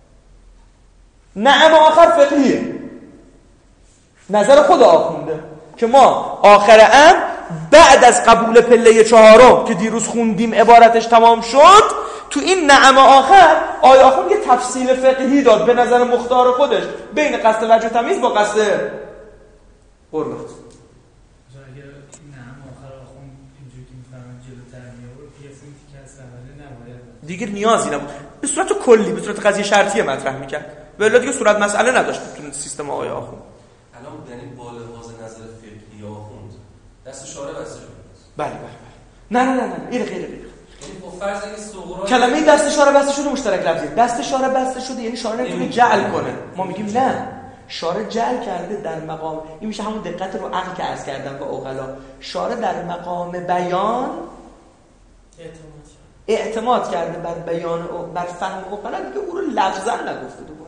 نعم آخر فقهیه، نظر خود آخونده که ما آخر ام بعد از قبول پله چهارم که دیروز خوندیم عبارتش تمام شد، تو این نعم آخر آی آخوند یه تفصیل فقهی داد به نظر مختار خودش بین قصد وجه تمیز با قصد قربت. دیگه نیازی نبود، به صورت کلی به صورت قضیه شرطیه مطرح میکرد، ولی دیگه صورت مسئله نداشت تو سیستم آقای آخوند. الان یعنی با لحاظ نظر فقهی آخوند دست شارع بسته شده. بله نه غیر یعنی با فرض اینکه سغرا کلمه دست شارع بسته شده مشترک لفظی، دست شارع بسته شده یعنی شارع نمیتونه جعل کنه. ما میگیم نه، شارع جعل کرده در مقام، این میشه همون دقت رو عقل که عرض کردم با عقلا، شارع در مقام بیان اعتماد کرده بر بیان او، بر فهم عقلا، دیگه او رو لفظا نگفته. دوباره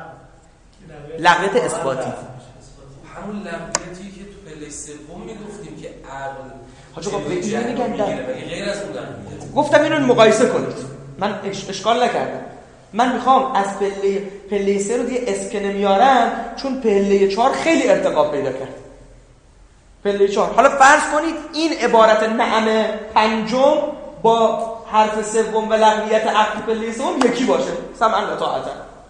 لغویت اثباتی، همون لغویتی که تو پله سوم میگفتیم که عقل حاجا به این میگن غیر از اون لغویت. گفتم اینو مقایسه کنید، من اشکال نکردم، من میخوام از پله 3 رو دیگه اسکنه میارم چون پله 4 خیلی ارتقا پیدا کرد. پله 4 حالا فرض کنید این عبارت نعم پنجم با حرف سوم و لغویت عقل پله سوم یکی باشه، سمعا و طاعتا.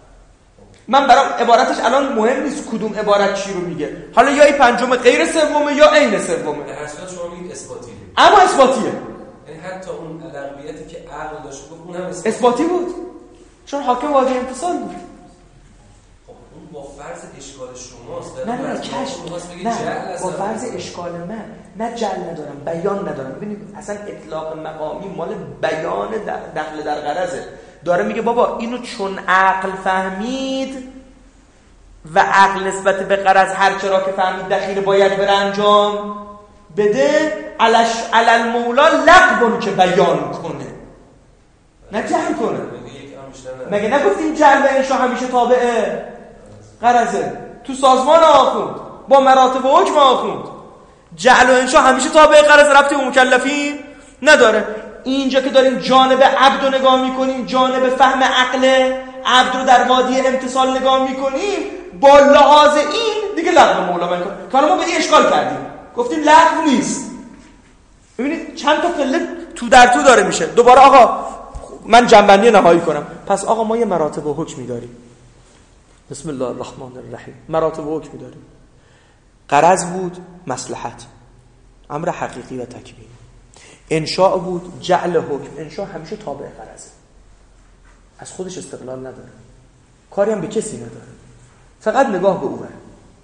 من برام عبارتش الان مهم نیست کدوم عبارت چی رو میگه، حالا یا این پنجم غیر سومه یا عین سومه، در هر صورت شما میگید اثباتیه، اما اثباتیه. یعنی حتی اون لغویتی که عقل داشت گفت اونم اثباتی بود چون حاکم واجه امتصال بود. خب اون با فرض اشکال شماست. نه کشف، نه با فرض اشکال من، نه جعل ندارم بیان ندارم. ببینید اصلا اطلاق مقامی مال بیان دخل در غرضه، داره میگه بابا اینو چون عقل فهمید و عقل نسبت به غرض هر چرا که فهمید دخیل باید بر انجام بده، علل مولا لغون که بیان کنه نه جعل کنه. مگه نگفتیم جعل و انشا همیشه تابع غرضه؟ تو سازمان آخوند با مراتب و حکم آخوند جعل و انشا همیشه تابع غرض، ربطی به مکلفین نداره. اینجا که داریم جانب عبد رو نگاه میکنیم، جانب فهم عقل عبد رو در وادی امتصال نگاه میکنیم، با لحاظ این دیگه لغو مولا میکنه که حالا ما به این اشکال کردیم، گفتیم لغو نیست. ببینید چند تا پله تو در تو داره میشه. دوباره آقا من جنبندی نهایی کنم. پس آقا ما یه مراتب و حکمی داریم، بسم الله الرحمن الرحیم، مراتب و حکمی داریم. غرض بود مصلحت، امر حقیقی و تکوینی. انشاء بود جعل حکم، انشاء همیشه تابع غرضه، از خودش استقلال نداره، کاری هم به کسی نداره، فقط نگاه به اوه.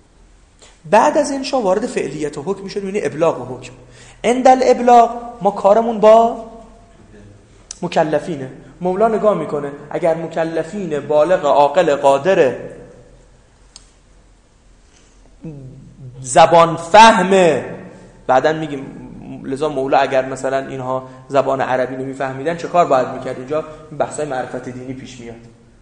بعد از انشاء وارد فعلیت و حکم میشد، یعنی ابلاغ و حکم. عند الابلاغ ما کارمون با مکلفینه. مولا نگاه میکنه اگر مکلفین بالغ عاقل قادر زبان فهمه، بعدن میگیم لذا مولا اگر مثلا اینها زبان عربی نمیفهمیدن چه کار باید میکرد؟ اینجا بحثای معرفت دینی پیش میاد.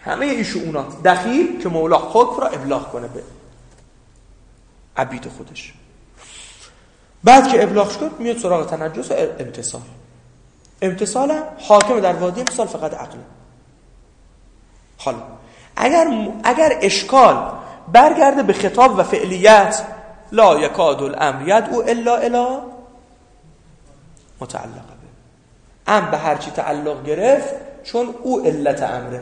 همه ایشونا دخیل که مولا حکم را ابلاغ کنه به عبید خودش. بعد که ابلاغ شد میاد سراغ تنجس و امتصال. امتصال حاکم در وادی امتصال فقط عقل. حالا اگر اشکال برگرده به خطاب و فعلیت، لا یکاد الامر یدعو الا الی متعلق به، امر به هر چی تعلق گرفت چون او علت امره.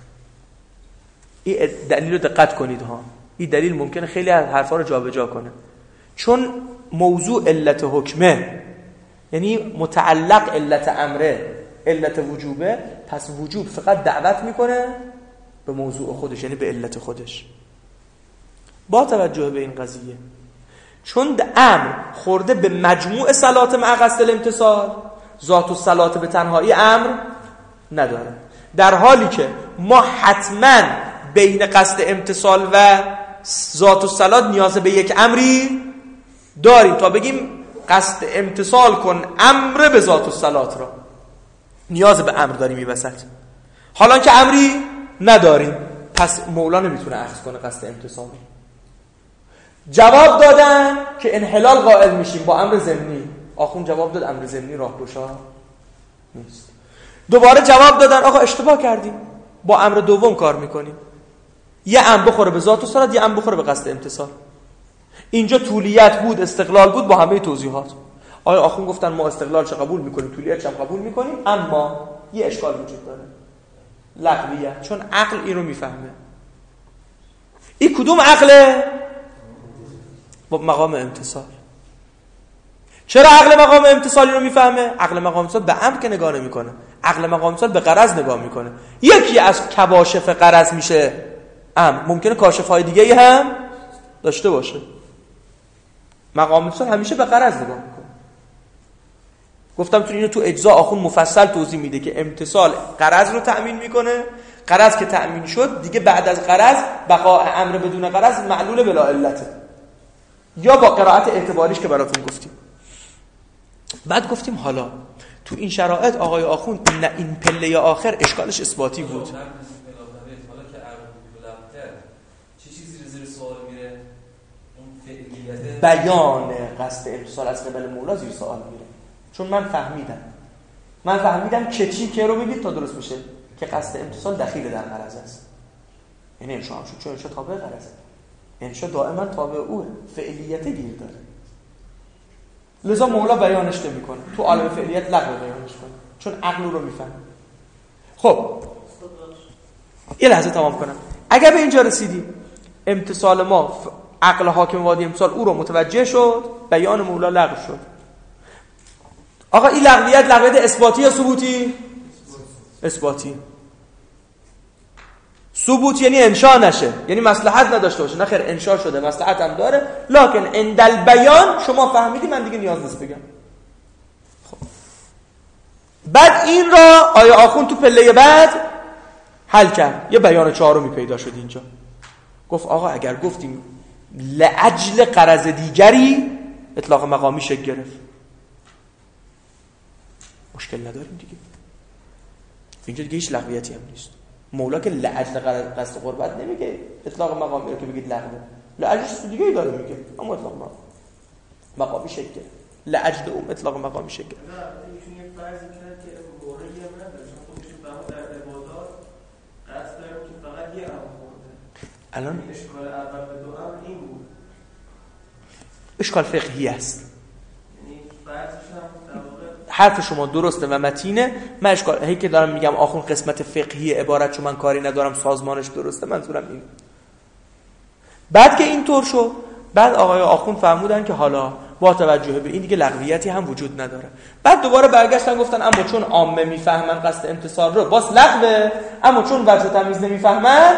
این دلیل رو دقت کنید ها، این دلیل ممکنه خیلی از حرفا رو جابجا کنه. چون موضوع علت حکمه، یعنی متعلق علت امره، علت وجوبه، پس وجوب فقط دعوت میکنه به موضوع خودش، یعنی به علت خودش. با توجه به این قضیه، چون امر خورده به مجموع صلات مع قصد الامتصال، ذات الصلات به تنهایی امر نداره، در حالی که ما حتما بین قصد امتصال و ذات الصلات نیاز به یک امری داریم تا بگیم قصد امتصال کن امر به ذات الصلات را، نیاز به امر داریم این وسط. حالا که امری نداریم پس مولا نمیتونه اخذ کنه قصد امتصال. جواب دادن که انحلال قائل میشیم با امر ضمنی. آخون جواب داد امر ضمنی راهگشا نیست. دوباره جواب دادن آقا اشتباه کردیم، با امر دوم کار میکنیم، یه امر بخوره به ذات الصلات، یه امر بخوره به قصد امتصال. اینجا طولیت بود، استقلال بود با همه توضیحات. آیا آخون گفتن ما استقلالش قبول میکنیم، طولیتش هم قبول میکنیم، اما یه اشکال وجود داره، لغویت، چون عقل این رو میفهمه. این کدوم عقله؟ با مقام امتصال. چرا عقل مقام امتصال رو میفهمه؟ عقل مقام امتصال به امر که نگاه نمیکنه، عقل مقام امتصال به غرض نگاه میکنه. یکی از کباشف غرض میشه امر، ممکنه کاشف‌های دیگه‌ای هم داشته باشه. مقام امتصال همیشه به غرض نگاه میکنه. گفتم تو اینو تو اجزا آخون مفصل توضیح میده که امتصال غرض رو تأمین میکنه، غرض که تأمین شد دیگه بعد از غرض بقاء امر بدون غرض معلول بلا علته، یا با قرائت اعتباریش که براتون گفتیم. بعد گفتیم حالا تو این شرایط آقای آخون این پله آخر اشکالش اثباتی بود. حالا که چه چیزی زیر سوال میره؟ اون فعلیت بیان قصد امتصال از قبل مولا زیر سوال میره. چون من فهمیدم که چی که رو بگید تا درست میشه که قصد امتصال دخیل در غرض است. یعنی انشاء هم شد، چون انشاء تابع غرضه، انشاء دائما تابع اوه، فعلیت گیر داره، لذا مولا بیانش نمیکنه، تو عالم فعلیت لغو بیانش کنه، چون عقل رو میفهمه. خب یه لحظه تمام کنم. اگر به اینجا رسیدیم امتصال ما عقل حاکم وادی امتصال او رو متوجه شد، بیان مولا لغو شد. آقا این لغویت اثباتی یا ثبوتی؟ اثباتی. ثبوت یعنی انشاء نشه، یعنی مصلحت نداشته باشه. نه خیر، انشاء شده، مصلحت هم داره، لکن عند البیان شما فهمیدی، من دیگه نیاز نیست بگم. خب بعد این را آیا آخون تو پله بعد حل کرد، یه بیان چهارمی پیدا شد اینجا. گفت آقا اگر گفتیم لاجل غرض دیگری، اطلاق مقامی شکل گرفت، مشکل نداریم دیگه. اینجا دیگه هیچ لغویتی هم نیست. مولا که لاجل قصد قربت نمیگه اطلاق مقامی رو که بگید لغوه، لاجل چیز دیگه ای داره میگه، اما اطلاق مقامی شکل گرفت، لاجل اون اطلاق مقامی شکل گرفت. نه ایشون یه فرضی کرد که موردی هم نداره، چون خودشون فقط در عبادات قصد داریم که فقط یه امر خورده. الان اشکال اول به دو امر این بود، اشکال فقهی است. یعنی فرضش هم در واقع حرف شما درسته و متینه. من اشکال هی که دارم میگم آخون قسمت فقهی عبارت چون من کاری ندارم، سازمانش درسته، منظورم این. بعد که اینطور شد، بعد آقای آخون فرمودن که حالا با توجه به این دیگه لغویتی هم وجود نداره. بعد دوباره برگشتن گفتن اما چون عامه میفهمن قصد امتصال رو باز لغوه، اما چون وجه تمیز نمیفهمن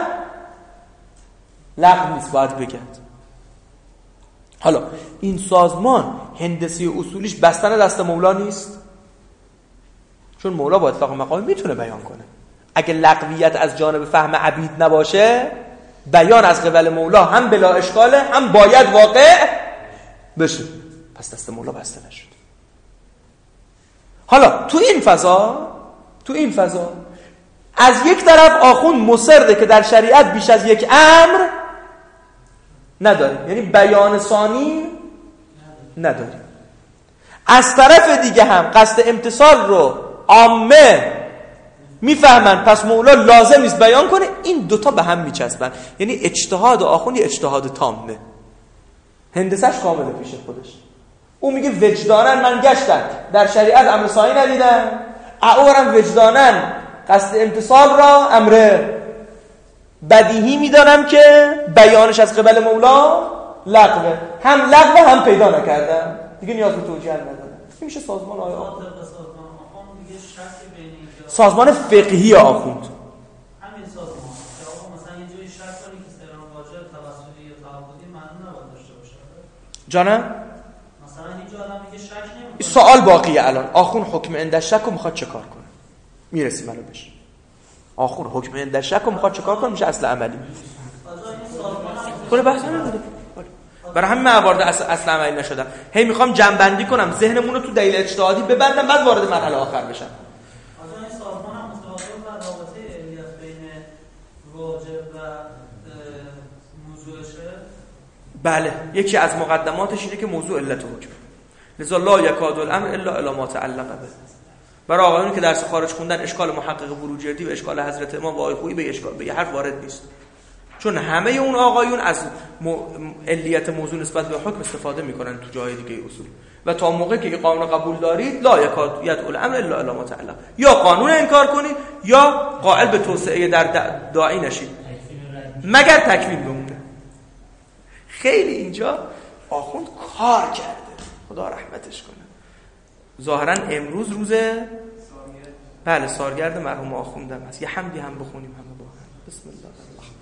لغو نیست، باید بگید. حالا این سازمان هندسی اصولیش بستن دست مولا نیست، چون مولا با اطلاق مقامی میتونه بیان کنه. اگه لغویت از جانب فهم عبید نباشه، بیان از قبل مولا هم بلا اشکاله، هم باید واقع بشه. پس دست مولا بسته نشد. حالا تو این فضا از یک طرف آخوند مصرده که در شریعت بیش از یک امر نداریم، یعنی بیان ثانی نداریم. از طرف دیگه هم قصد امتصال رو عامه میفهمن، پس مولا لازم نیست بیان کنه. این دوتا به هم میچسبن، یعنی اجتهاد آخوندی اجتهاد تامه، هندسش کامله پیش خودش. اون میگه وجدانن من گشتم در شریعت امر ثانی ندیدم، اورم وجدانن قصد امتصال را امر بدیهی میدانم که بیانش از قبل مولا لغوه، هم لغوه هم پیدا نکردم، دیگه نیاز به توجیه ندارم. میشه سازمان آیا سازمان فقهی آخوند همین سازمان که آقا مثلا یه جایی شرط داری که سران واجب توسلی یا تعبدی معنی نباید داشته باشه. جانم مثلا اینجا آدم میگه شک نمی‌کنه. سوال باقیه الان، آخوند حکم عند شک رو میخواد چه کار کنه؟ میرسیم الان بهش. آخوند حکم عند شک رو میخواد چه کار کنه؟ میشه اصل عملی. کل بحث نمی‌کنه. برای همین موارد اصل عملی نشدم. هی میخوام جمع کنم ذهنمون رو تو دلیل اجتهادی ببندم، بعد وارد مرحله آخر بشم. بله، یکی از مقدماتش اینه که موضوع علت حکم، لذا لا یکاد الامر الا الی ما تعلق به. برای آقایون که درس خارج خوندن اشکال محقق بروجردی و اشکال حضرت امام و آقای خویی به یه حرف وارد نیست، چون همه اون آقایون از علیت موضوع نسبت به حکم استفاده میکنن تو جای دیگه اصول. و تا موقعی که قانون قبول دارید لا یکاد الامر الا الی ما تعلق، یا قانون انکار کنید یا قائل به توسعه در داعی نشید مگر تکمیل بمونه. خیلی اینجا آخوند کار کرده، خدا رحمتش کنه. ظاهرا امروز روز بله سالگرد مرحوم آخوندم هست، یه حمدی هم بخونیم همه با هم. بسم الله الرحمن الرحیم.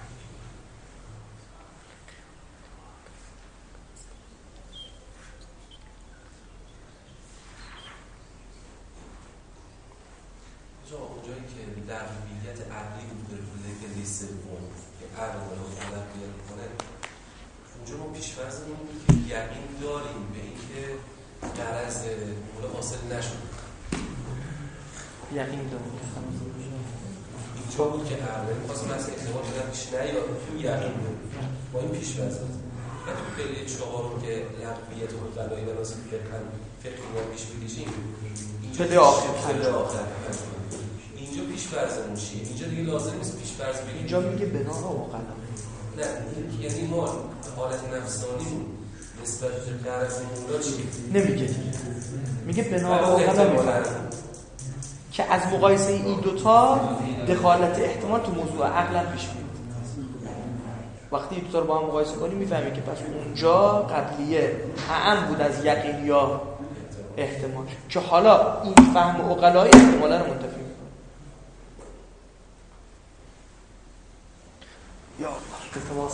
اونجایی که لغویت عقلی بوده روی سوم که عقل رو لغویت کنه، اونجا ما پیش‌فرضمون بود که یقین داریم به اینکه غرض مولا حاصل نشد. یقین داریم اینجا بود که عقل می‌خواست مثلا احتمال بدن پیش نیاد، تو یقین داریم با این پیش‌فرض. و تو پله چهارم که لغویت و غلایی و ناصف فقهی ما پیش بکشیم، پله آخر اینجا پیش‌فرضمون چیه؟ اینجا دیگه لازم نیست پیش‌فرض بگیم. اینجا میگه بنا و قلم. نه یعنی ما حالت نفسانی نسبت به غرض مولا چیه؟ نمیگه، میگه بنا و قلم که از مقایسه این دوتا دخالت احتمال تو موضوع عقل پیش میاد. وقتی این دوتا رو با هم مقایسه کنی میفهمی که پس اونجا قبلیه اعم بود از یقین یا احتمال، که حالا این فهم عقلایی احتمالا رو منتفی میکنه. یا الله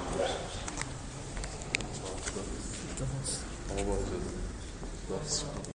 التماس